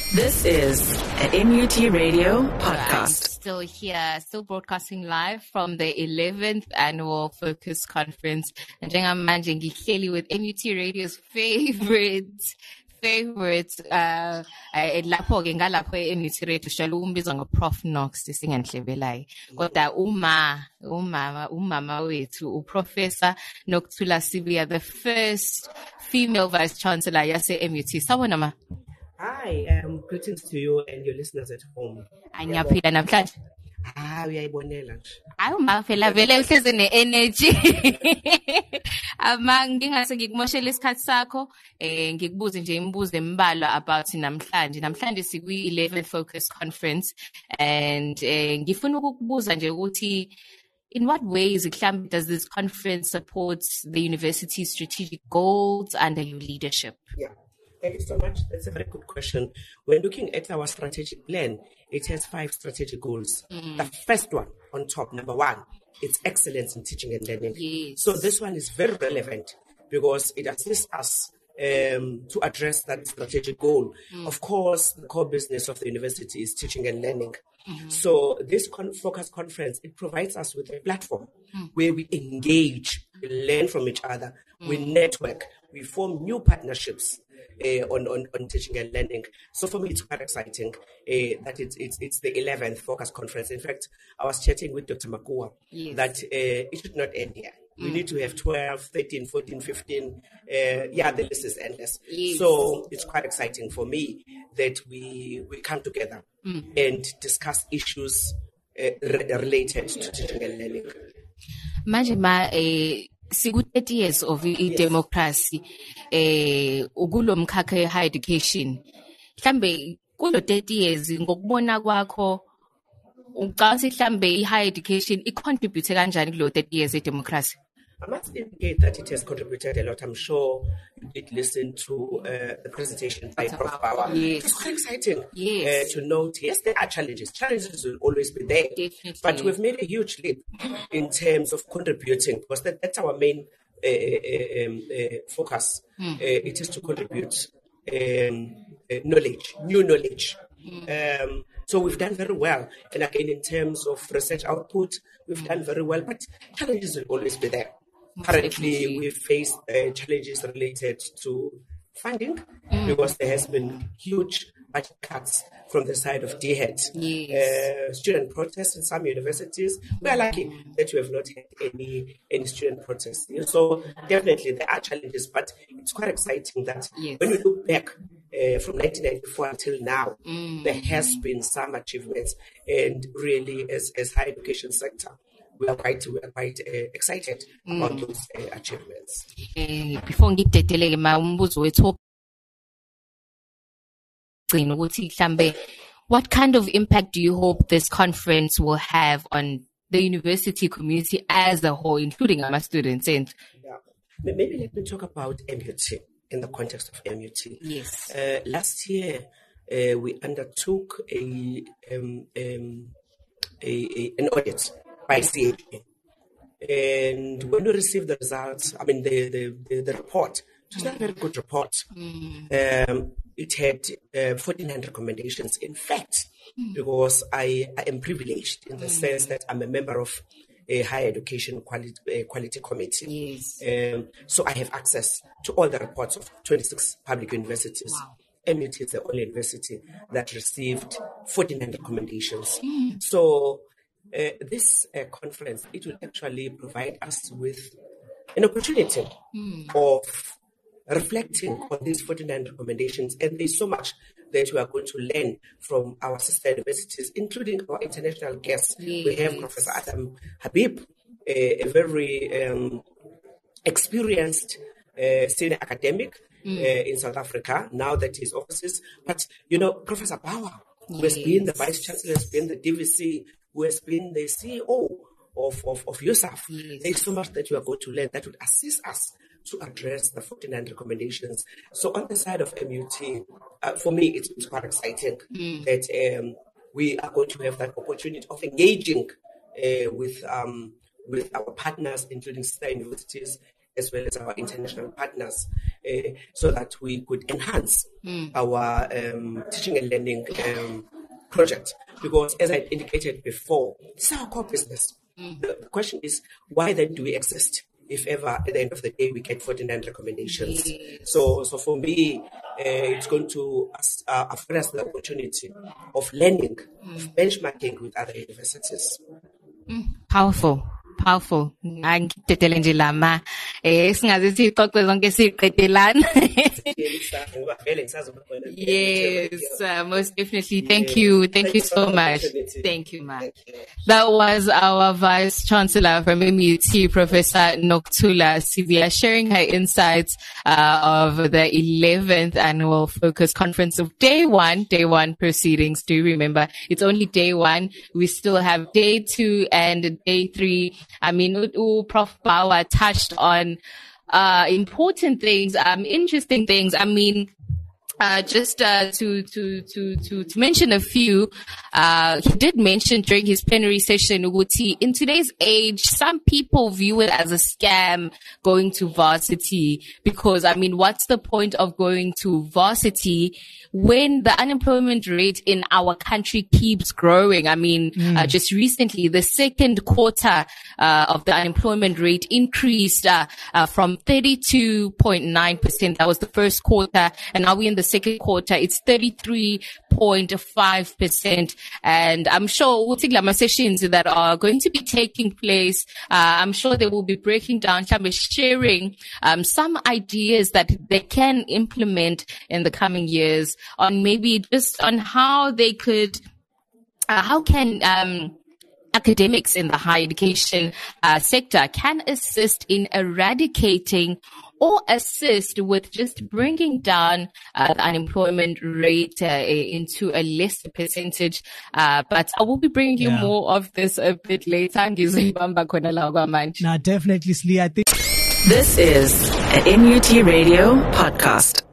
This is an MUT Radio podcast. Still here, still broadcasting live from the 11th Annual Focus Conference. And njengamanje ngihleli with MUT Radio's favorite lapho-ke ngalapho e-MUT Radio shall umbizwa ngo-Prof Knox singanhlebelayo kodwa umama wethu uProfessor Nokuthula Sibiya, the first female vice chancellor yase-MUT. Sawubona ma. Hi, greetings to you and your listeners at home. Angiyaphila namhlanje. Uyayibonela nje. Hayi ma phela vele uhlezi ne-energy. Ngingase ngikumoshela isikhathi sakho, ngikubuze nje imibuzo embalwa about namhlanje. Namhlanje sikwi-11th Focus Conference and ngifuna ukukubuza nje ukuthi in what ways does this conference support the university's strategic goals under your leadership? Yeah. Thank you so much. That's a very good question. When looking at our strategic plan, it has 5 strategic goals. The first one on top, number 1, it's excellence in teaching and learning. Yes. So this one is very relevant because it assists us to address that strategic goal. Of course, the core business of the university is teaching and learning. So this focus conference, it provides us with a platform where we engage, we learn from each other, we network, we form new partnerships on teaching and learning. So for me, it's quite exciting that it's the 11th Focus Conference. In fact, I was chatting with Dr. Makua that it should not end here. We need to have 12, 13, 14, 15. The list is endless. Yes. So it's quite exciting for me that we come together and discuss issues related to teaching and learning. Manje siku-30 years of i-democracy ukulo mkhakha higher education. Mhlambe kulo 30 years ngokubona kwakho ucathi mhlambe i-higher education i-contribute kanjani kulo 30 years e-democracy? I must indicate that it has contributed a lot. I'm sure you did listen to the presentation by Prof. Bauer. Yes. It's quite exciting Yes. to note, yes, there are challenges. Challenges will always be there. Definitely. But we've made a huge leap in terms of contributing because that's our main focus. It is to contribute knowledge, new knowledge. So we've done very well. And again, in terms of research output, we've done very well, but challenges will always be there. Currently, we face challenges related to funding because there has been huge budget cuts from the side of DHET. Yes. Student protests in some universities. We are lucky that we have not had any student protests. So definitely there are challenges, but it's quite exciting that when we look back from 1994 until now, there has been some achievements, and really as higher education sector, we are quite excited about those achievements. Before ngidedeleke ma umbuzo wethu ogcina ukuthi mhlambe what kind of impact do you hope this conference will have on the university community as a whole, including our students? And maybe let me talk about MUT in the context of MUT. Yes. Last year, we undertook an audit by CAA. And when we received the results, the report, it was not a very good report. It had 1,400 recommendations. In fact, because I am privileged in the sense that I'm a member of a higher education quality committee. Yes. So I have access to all the reports of 26 public universities. Wow. MUT is the only university that received 1,400 recommendations. So this conference, it will actually provide us with an opportunity of reflecting on these 1,400 recommendations. And there's so much that we are going to learn from our sister universities, including our international guests. Yes. We have Professor Adam Habib, a very experienced senior academic in South Africa, now that he's overseas. But, Professor Bauer, who has been the Vice Chancellor, has been the DVC, who has been the CEO of USAF. Yes. There's so much that we are going to learn that would assist us to address the 1,400 recommendations. So on the side of MUT, for me, it's quite exciting that we are going to have that opportunity of engaging with our partners, including sister universities, as well as our international partners, so that we could enhance our teaching and learning project. Because as I indicated before, it's our core business. The question is, why then do we exist? If ever at the end of the day we get 49 recommendations. So for me, it's going to afford us the opportunity of learning, of benchmarking with other universities. Powerful. Ngangidedele nje lama singaze siqoqe zonke siqedelana. Yes, most definitely. Thank you so much. Thank you, Mark. That was our Vice Chancellor from MUT, Professor Nokuthula Sibiya, sharing her insights of the 11th Annual Focus Conference of Day 1 proceedings. Do remember, it's only Day 1. We still have Day 2 and Day 3. I mean, Prof. Bauer touched on important things, interesting things. I mean, just to mention a few, he did mention during his plenary session, Uguti, in today's age, some people view it as a scam going to varsity, because, I mean, what's the point of going to varsity when the unemployment rate in our country keeps growing? I mean, just recently, the second quarter of the unemployment rate increased from 32.9%. That was the first quarter, and now we're in the second quarter. It's 33.5%. And I'm sure sessions that are going to be taking place, I'm sure they will be breaking down, sharing some ideas that they can implement in the coming years, on maybe just on how they could, how can academics in the higher education sector can assist in eradicating or assist with just bringing down the unemployment rate into a lesser percentage. But I will be bringing you more of this a bit later. Nah, definitely, Slee. I think this is a MUT Radio podcast.